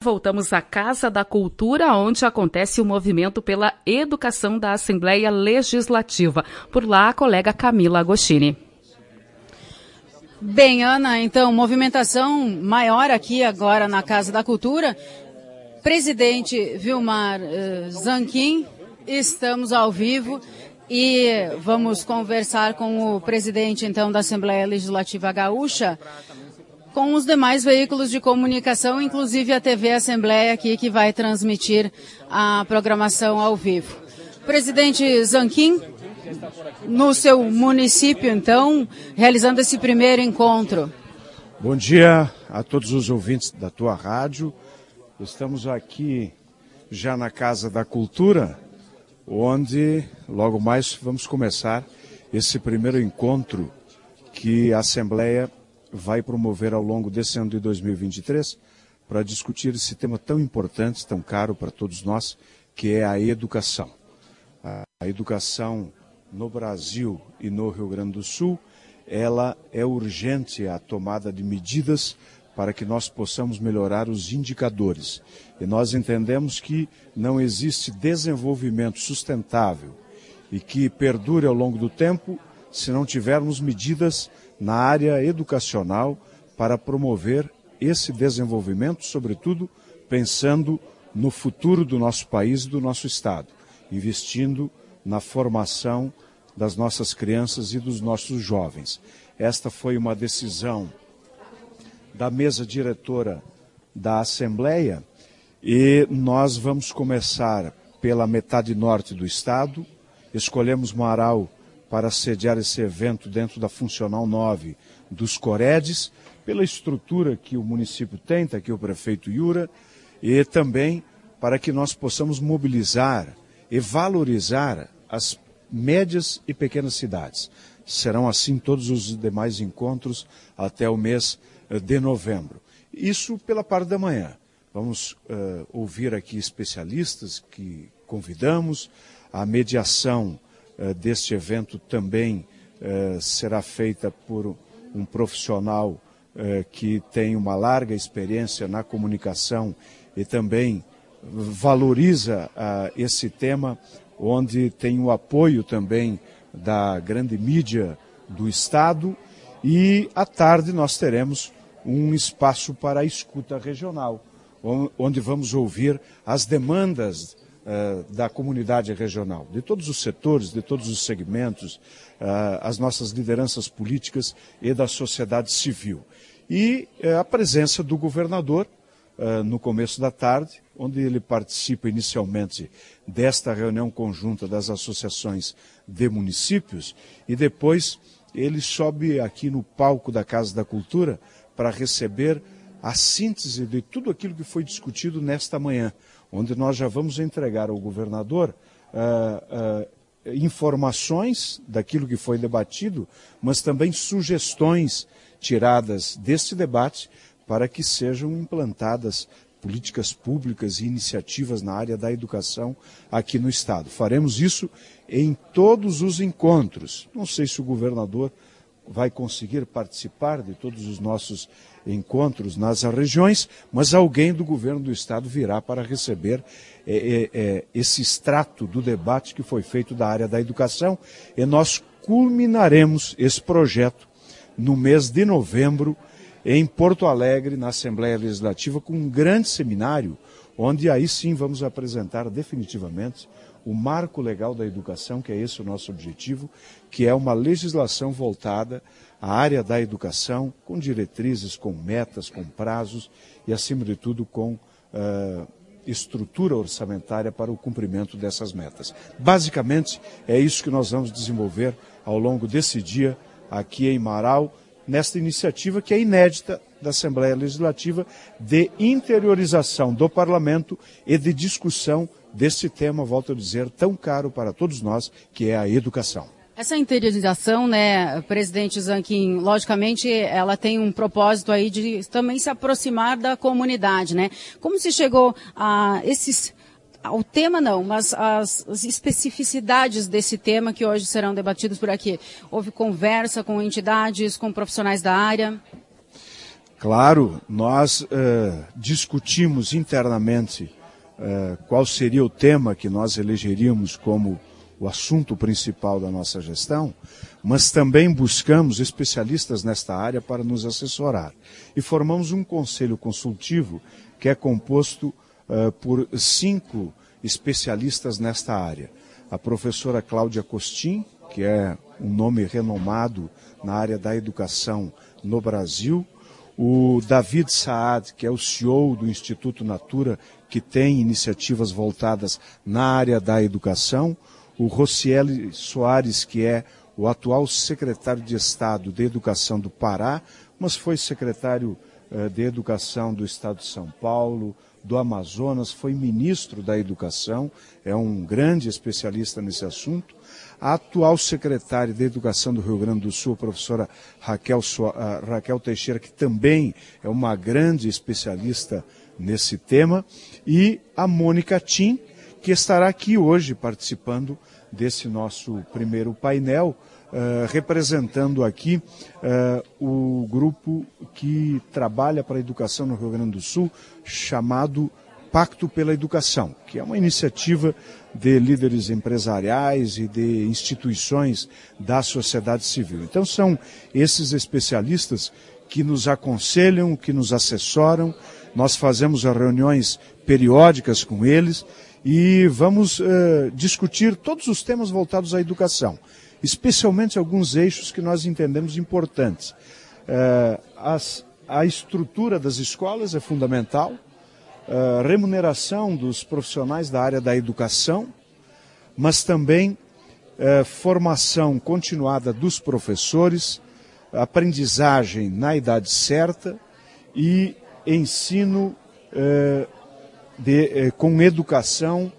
Voltamos à Casa da Cultura, onde acontece o movimento pela educação da Assembleia Legislativa. Por lá, a colega Camila Agostini. Bem, Ana, então, movimentação maior aqui agora na Casa da Cultura. Presidente Vilmar Zanquim, estamos ao vivo e vamos conversar com o presidente, então, da Assembleia Legislativa Gaúcha, com os demais veículos de comunicação, inclusive a TV Assembleia aqui, que vai transmitir a programação ao vivo. Presidente Zanquim, no seu município, então, realizando esse primeiro encontro. Bom dia a todos os ouvintes da tua rádio. Estamos aqui já na Casa da Cultura, onde logo mais vamos começar esse primeiro encontro que a Assembleia vai promover ao longo desse ano de 2023 para discutir esse tema tão importante, tão caro para todos nós, que é a educação. A educação no Brasil e no Rio Grande do Sul, ela é urgente a tomada de medidas para que nós possamos melhorar os indicadores. E nós entendemos que não existe desenvolvimento sustentável e que perdure ao longo do tempo se não tivermos medidas na área educacional para promover esse desenvolvimento, sobretudo pensando no futuro do nosso país e do nosso Estado, investindo na formação das nossas crianças e dos nossos jovens. Esta foi uma decisão da mesa diretora da Assembleia e nós vamos começar pela metade norte do Estado. Escolhemos Marau para sediar esse evento dentro da Funcional 9 dos Coredes, pela estrutura que o município tem, está aqui o prefeito Yura, e também para que nós possamos mobilizar e valorizar as médias e pequenas cidades. Serão assim todos os demais encontros até o mês de novembro. Isso pela parte da manhã. Vamos ouvir aqui especialistas que convidamos, a mediação deste evento também será feita por um profissional que tem uma larga experiência na comunicação e também valoriza esse tema, onde tem o apoio também da grande mídia do Estado. E à tarde nós teremos um espaço para a escuta regional, onde vamos ouvir as demandas da comunidade regional, de todos os setores, de todos os segmentos, as nossas lideranças políticas e da sociedade civil. E a presença do governador no começo da tarde, onde ele participa inicialmente desta reunião conjunta das associações de municípios e depois ele sobe aqui no palco da Casa da Cultura para receber a síntese de tudo aquilo que foi discutido nesta manhã, onde nós já vamos entregar ao governador informações daquilo que foi debatido, mas também sugestões tiradas deste debate para que sejam implantadas políticas públicas e iniciativas na área da educação aqui no Estado. Faremos isso em todos os encontros. Não sei se o governador vai conseguir participar de todos os nossos encontros nas regiões, mas alguém do governo do Estado virá para receber esse extrato do debate que foi feito da área da educação e nós culminaremos esse projeto no mês de novembro em Porto Alegre, na Assembleia Legislativa, com um grande seminário, onde aí sim vamos apresentar definitivamente o marco legal da educação, que é esse o nosso objetivo, que é uma legislação voltada à área da educação, com diretrizes, com metas, com prazos e, acima de tudo, com estrutura orçamentária para o cumprimento dessas metas. Basicamente, é isso que nós vamos desenvolver ao longo desse dia aqui em Marau, nesta iniciativa que é inédita da Assembleia Legislativa de interiorização do Parlamento e de discussão desse tema, volto a dizer, tão caro para todos nós, que é a educação. Essa interiorização, né, presidente Zanquim, logicamente ela tem um propósito aí de também se aproximar da comunidade, né? Como se chegou a ao tema não, mas as especificidades desse tema que hoje serão debatidos por aqui? Houve conversa com entidades, com profissionais da área? Claro, nós discutimos internamente qual seria o tema que nós elegeríamos como o assunto principal da nossa gestão, mas também buscamos especialistas nesta área para nos assessorar. E formamos um conselho consultivo que é composto por 5 especialistas nesta área. A professora Cláudia Costin, que é um nome renomado na área da educação no Brasil, o David Saad, que é o CEO do Instituto Natura, que tem iniciativas voltadas na área da educação, o Rocieli Soares, que é o atual secretário de Estado de Educação do Pará, mas foi secretário de Educação do Estado de São Paulo, do Amazonas, foi ministro da Educação, é um grande especialista nesse assunto. A atual secretária de Educação do Rio Grande do Sul, a professora Raquel Teixeira, que também é uma grande especialista nesse tema, e a Mônica Tim, que estará aqui hoje participando desse nosso primeiro painel, representando aqui o grupo que trabalha para a educação no Rio Grande do Sul, chamado Pacto pela Educação, que é uma iniciativa de líderes empresariais e de instituições da sociedade civil. Então são esses especialistas que nos aconselham, que nos assessoram, nós fazemos reuniões periódicas com eles e vamos discutir todos os temas voltados à educação, especialmente alguns eixos que nós entendemos importantes. A estrutura das escolas é fundamental, remuneração dos profissionais da área da educação, mas também formação continuada dos professores, aprendizagem na idade certa e ensino com educação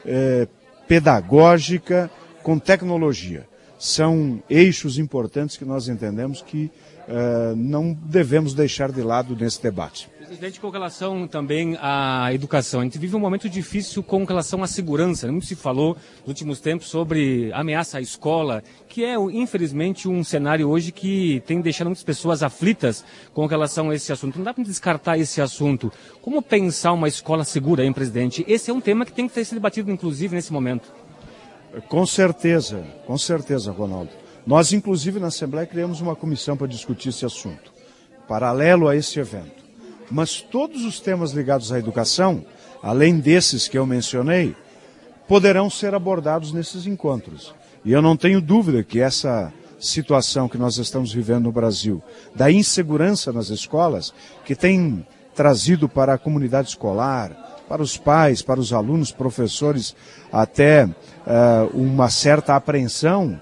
pedagógica, com tecnologia. São eixos importantes que nós entendemos que não devemos deixar de lado nesse debate. Presidente, com relação também à educação, a gente vive um momento difícil com relação à segurança. Muito se falou nos últimos tempos sobre ameaça à escola, que é, infelizmente, um cenário hoje que tem deixado muitas pessoas aflitas com relação a esse assunto. Não dá para descartar esse assunto. Como pensar uma escola segura, hein, presidente? Esse é um tema que tem que ser debatido, inclusive, nesse momento. Com certeza, Ronaldo. Nós, inclusive, na Assembleia, criamos uma comissão para discutir esse assunto, paralelo a esse evento. Mas todos os temas ligados à educação, além desses que eu mencionei, poderão ser abordados nesses encontros. E eu não tenho dúvida que essa situação que nós estamos vivendo no Brasil, da insegurança nas escolas, que tem trazido para a comunidade escolar, para os pais, para os alunos, professores, até uma certa apreensão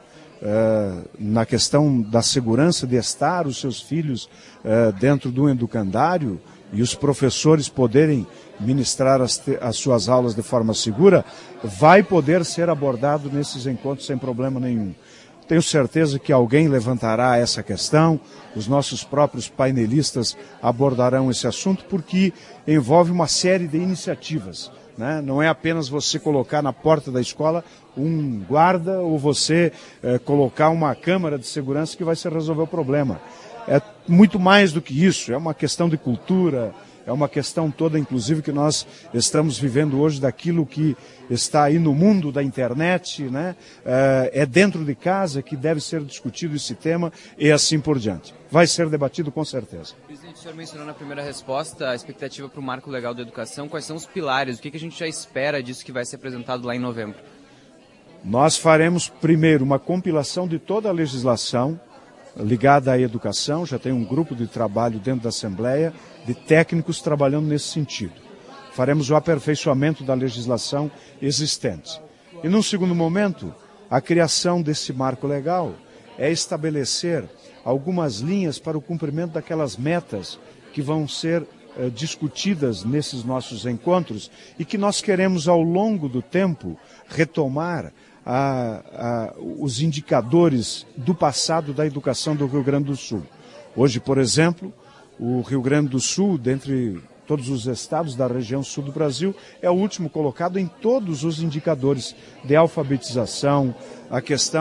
na questão da segurança de estar os seus filhos dentro de um educandário e os professores poderem ministrar as suas aulas de forma segura, vai poder ser abordado nesses encontros sem problema nenhum. Tenho certeza que alguém levantará essa questão, os nossos próprios painelistas abordarão esse assunto, porque envolve uma série de iniciativas, né? Não é apenas você colocar na porta da escola um guarda ou você colocar uma câmara de segurança que vai se resolver o problema. É muito mais do que isso, é uma questão de cultura, é uma questão toda, inclusive, que nós estamos vivendo hoje daquilo que está aí no mundo da internet, né? É dentro de casa que deve ser discutido esse tema e assim por diante. Vai ser debatido com certeza. Presidente, o senhor mencionou na primeira resposta a expectativa para o Marco Legal da Educação. Quais são os pilares? O que a gente já espera disso que vai ser apresentado lá em novembro? Nós faremos primeiro uma compilação de toda a legislação ligada à educação, já tem um grupo de trabalho dentro da Assembleia de técnicos trabalhando nesse sentido. Faremos o aperfeiçoamento da legislação existente. E num segundo momento, a criação desse marco legal é estabelecer algumas linhas para o cumprimento daquelas metas que vão ser discutidas nesses nossos encontros e que nós queremos ao longo do tempo retomar os indicadores do passado da educação do Rio Grande do Sul. Hoje, por exemplo, o Rio Grande do Sul, dentre todos os estados da região sul do Brasil, é o último colocado em todos os indicadores de alfabetização, a questão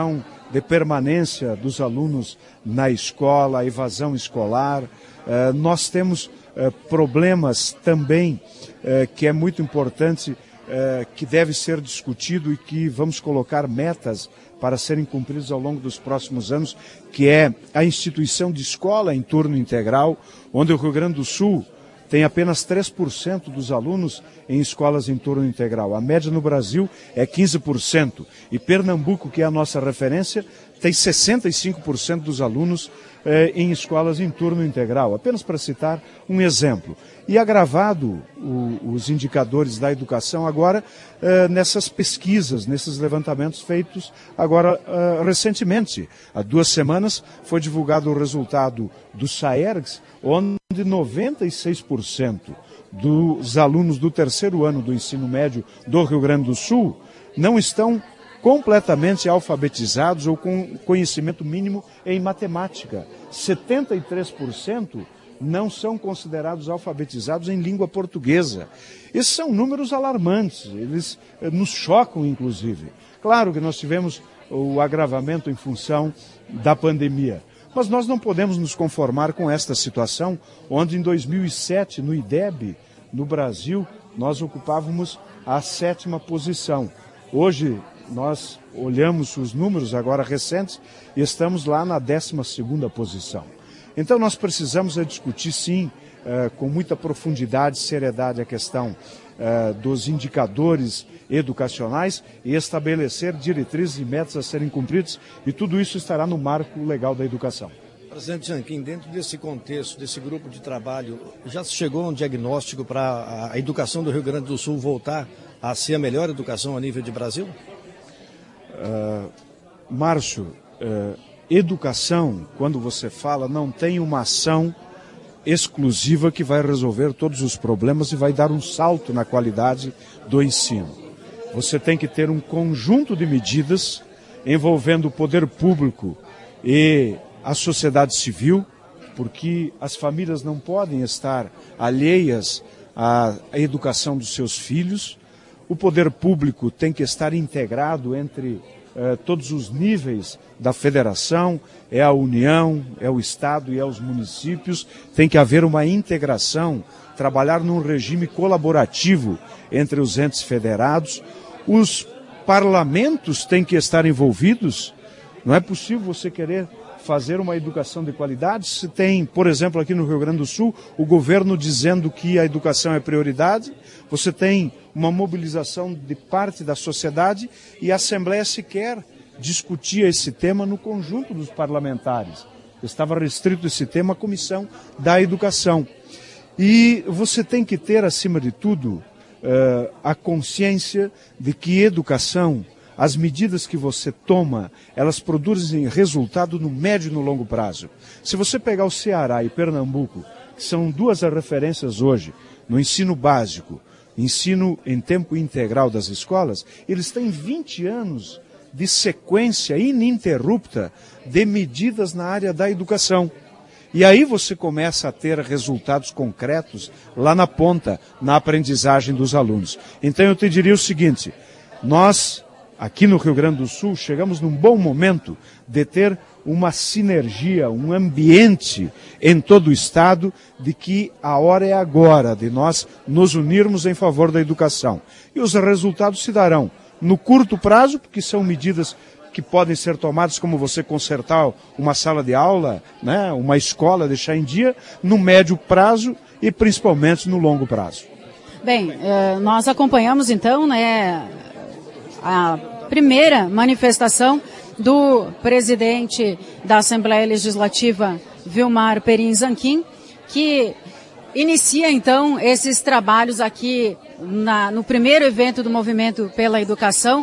de permanência dos alunos na escola, a evasão escolar. Nós temos problemas também que é muito importante, que deve ser discutido e que vamos colocar metas para serem cumpridos ao longo dos próximos anos, que é a instituição de escola em turno integral, onde o Rio Grande do Sul tem apenas 3% dos alunos em escolas em turno integral. A média no Brasil é 15%. E Pernambuco, que é a nossa referência, tem 65% dos alunos em escolas em turno integral. Apenas para citar um exemplo. E agravado os indicadores da educação agora nessas pesquisas, nesses levantamentos feitos agora recentemente. Há 2 semanas foi divulgado o resultado do SAERGS, onde 96% dos alunos do 3º ano do ensino médio do Rio Grande do Sul não estão completamente alfabetizados ou com conhecimento mínimo em matemática. 73% não são considerados alfabetizados em língua portuguesa. Esses são números alarmantes, eles nos chocam, inclusive. Claro que nós tivemos o agravamento em função da pandemia, mas nós não podemos nos conformar com esta situação, onde em 2007, no IDEB, no Brasil, nós ocupávamos a 7ª posição. Hoje, nós olhamos os números agora recentes e estamos lá na 12ª posição. Então nós precisamos discutir sim, com muita profundidade e seriedade a questão dos indicadores educacionais e estabelecer diretrizes e metas a serem cumpridas, e tudo isso estará no marco legal da educação. Presidente Zanquim, dentro desse contexto, desse grupo de trabalho, já se chegou a um diagnóstico para a educação do Rio Grande do Sul voltar a ser a melhor educação a nível de Brasil? Márcio, educação, quando você fala, não tem uma ação exclusiva que vai resolver todos os problemas e vai dar um salto na qualidade do ensino. Você tem que ter um conjunto de medidas envolvendo o poder público e a sociedade civil, porque as famílias não podem estar alheias à educação dos seus filhos. O poder público tem que estar integrado entre todos os níveis da federação, é a União, é o Estado e é os municípios. Tem que haver uma integração, trabalhar num regime colaborativo entre os entes federados. Os parlamentos têm que estar envolvidos. Não é possível você querer fazer uma educação de qualidade se tem, por exemplo, aqui no Rio Grande do Sul, o governo dizendo que a educação é prioridade, você tem uma mobilização de parte da sociedade e a Assembleia sequer discutia esse tema no conjunto dos parlamentares. Estava restrito esse tema à Comissão da Educação. E você tem que ter, acima de tudo, a consciência de que educação, as medidas que você toma, elas produzem resultado no médio e no longo prazo. Se você pegar o Ceará e Pernambuco, que são 2 referências hoje no ensino básico, ensino em tempo integral das escolas, eles têm 20 anos de sequência ininterrupta de medidas na área da educação. E aí você começa a ter resultados concretos lá na ponta, na aprendizagem dos alunos. Então eu te diria o seguinte, nós, aqui no Rio Grande do Sul, chegamos num bom momento de ter uma sinergia, um ambiente em todo o Estado de que a hora é agora de nós nos unirmos em favor da educação. E os resultados se darão no curto prazo, porque são medidas que podem ser tomadas, como você consertar uma sala de aula, né, uma escola, deixar em dia, no médio prazo e principalmente no longo prazo. Bem, nós acompanhamos então, né, a primeira manifestação do presidente da Assembleia Legislativa, Vilmar Perim Zanquim, que inicia então esses trabalhos aqui no primeiro evento do Movimento pela Educação.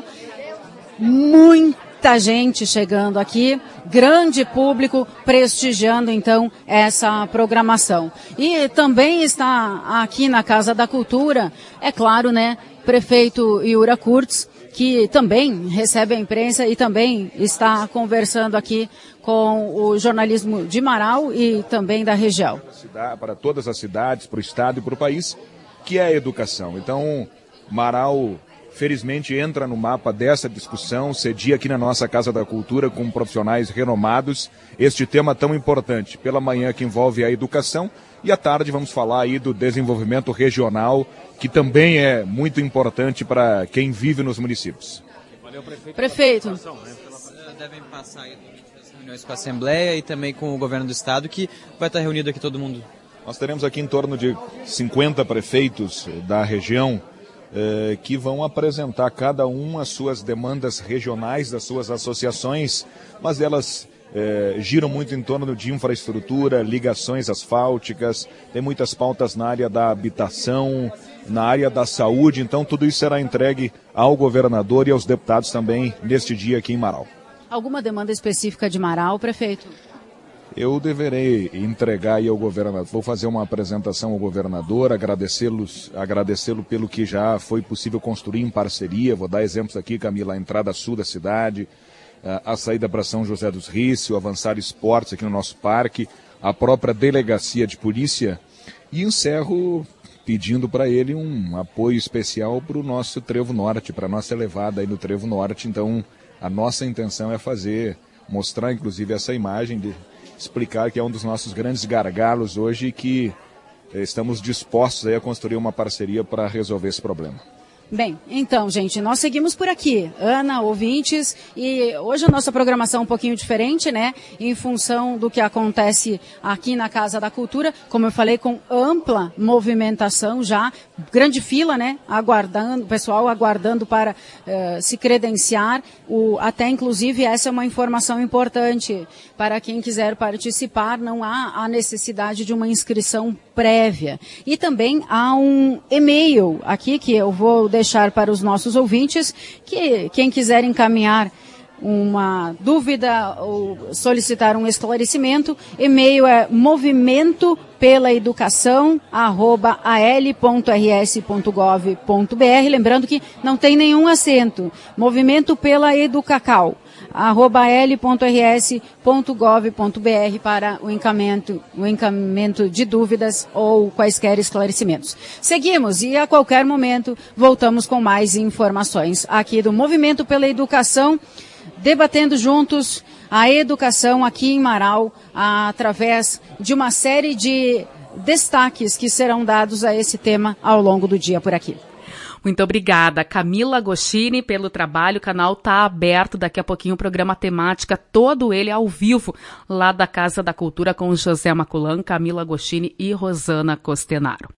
Muita gente chegando aqui, grande público prestigiando então essa programação. E também está aqui na Casa da Cultura, é claro, né, prefeito Yura Kurtz, que também recebe a imprensa e também está conversando aqui com o jornalismo de Marau e também da região. Para todas as cidades, para o estado e para o país, que é a educação. Então, Marau felizmente entra no mapa dessa discussão, cedia aqui na nossa Casa da Cultura com profissionais renomados, este tema tão importante. Pela manhã que envolve a educação e à tarde vamos falar aí do desenvolvimento regional, que também é muito importante para quem vive nos municípios. Valeu, prefeito. Devem passar aí as reuniões com a Assembleia e também com o Governo do Estado, que vai estar reunido aqui todo mundo. Nós teremos aqui em torno de 50 prefeitos da região que vão apresentar cada um as suas demandas regionais das suas associações, mas elas giram muito em torno de infraestrutura, ligações asfálticas, tem muitas pautas na área da habitação, na área da saúde, então tudo isso será entregue ao governador e aos deputados também neste dia aqui em Marau. Alguma demanda específica de Marau, prefeito? Eu deverei entregar aí ao governador, vou fazer uma apresentação ao governador, agradecê-lo pelo que já foi possível construir em parceria. Vou dar exemplos aqui, Camila, a entrada sul da cidade, a saída para São José dos Rios, o Avançar Esportes aqui no nosso parque, a própria delegacia de polícia, e encerro pedindo para ele um apoio especial para o nosso Trevo Norte, para a nossa elevada aí no Trevo Norte. Então, a nossa intenção é mostrar inclusive essa imagem de explicar que é um dos nossos grandes gargalos hoje e que estamos dispostos aí a construir uma parceria para resolver esse problema. Bem, então, gente, nós seguimos por aqui, Ana, ouvintes, e hoje a nossa programação é um pouquinho diferente, né, em função do que acontece aqui na Casa da Cultura, como eu falei, com ampla movimentação já, grande fila, né, aguardando, o pessoal aguardando para se credenciar, até inclusive essa é uma informação importante para quem quiser participar, não há a necessidade de uma inscrição prévia. E também há um e-mail aqui que eu vou deixar para os nossos ouvintes, que quem quiser encaminhar uma dúvida ou solicitar um esclarecimento, e-mail é movimentopelaeducação@al.rs.gov.br, lembrando que não tem nenhum acento, movimento pela educacal, @l.rs.gov.br para o encaminhamento de dúvidas ou quaisquer esclarecimentos. Seguimos e a qualquer momento voltamos com mais informações aqui do Movimento pela Educação, debatendo juntos a educação aqui em Marau, através de uma série de destaques que serão dados a esse tema ao longo do dia por aqui. Muito obrigada, Camila Goscini, pelo trabalho. O canal está aberto. Daqui a pouquinho o programa Temática, todo ele ao vivo, lá da Casa da Cultura, com José Maculan, Camila Goscini e Rosana Costenaro.